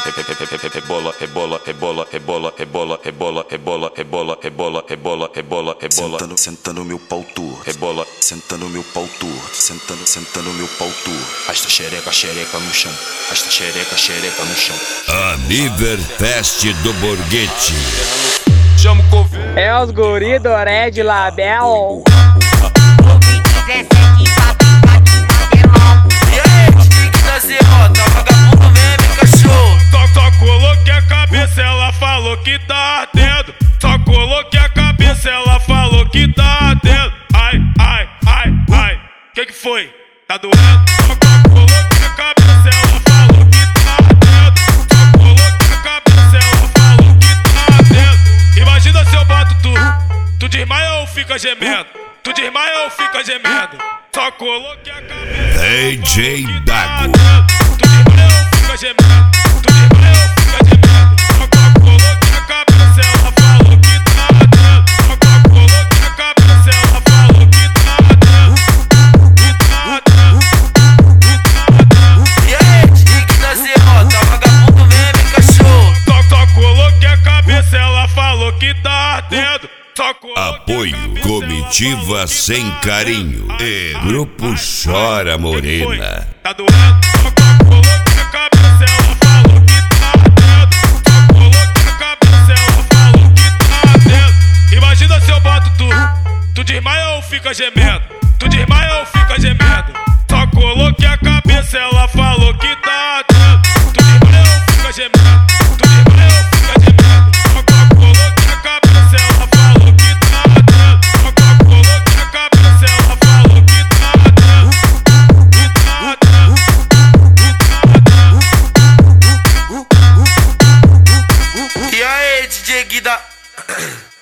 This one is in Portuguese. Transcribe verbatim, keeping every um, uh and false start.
rebola, rebola, rebola, rebola, rebola, rebola, rebola, rebola, rebola, rebola, rebola, rebola. Sentando, sentando meu pau torto. Rebola, sentando meu pau torto. Sentando, sentando meu pau torto. Arrasta xereca, xereca no chão. Arrasta xereca, xereca no chão. Aniverfest do Borghetti. chama o Covid. É os guri do Red Label. E aí, tique da zerota, vagabundo vem, me cachorro. Só, só coloquei a cabeça, ela falou que tá ardendo. Só coloquei a cabeça, ela falou que tá ardendo. Ai, ai, ai, ai, que que foi? Tá doendo? Só, só coloquei a cabeça, ela falou que tá ardendo. Só coloquei a cabeça, ela falou que tá ardendo. Imagina se eu boto tu, tu desmaia ou fica gemendo? Tu desmaia ou fica gemendo? Só coloquei a cabeça. D J Dago. Tu desmaia ou fica gemendo? Tu desmaia ou fica gemendo? Só coloquei a cabeça, ela falou que tá ardendo. Só coloquei a cabeça, ela falou que tá ardendo. Que tá ardendo. Que tá ardendo. E aí, tique da zerota, vagabundo vem, me cachorro. Só, só coloquei a cabeça, ela falou que tá ardendo. Só coloquei a Apoio cabeça, Comitiva ela Sem falou que tá Carinho ardendo. e Grupo Chora Morena. Tá doendo? Só coloquei a cabeça, ela falou que tá ardendo. Só coloquei a cabeça, ela falou que tá ardendo. Imagina se eu boto tu, tu desmaia ou fica gemendo? Tu desmaia ou fica gemendo? Só coloquei a cabeça, ela falou que tá ardendo. Tu desmaia ou fica gemendo? Tu desmaia ou fica gemendo? Só coloquei a cabeça, ela falou que tá ardendo. Só coloquei a cabeça, ela falou que tá ardendo. Que tá ardendo. Que tá ardendo. E aí, D J Guida.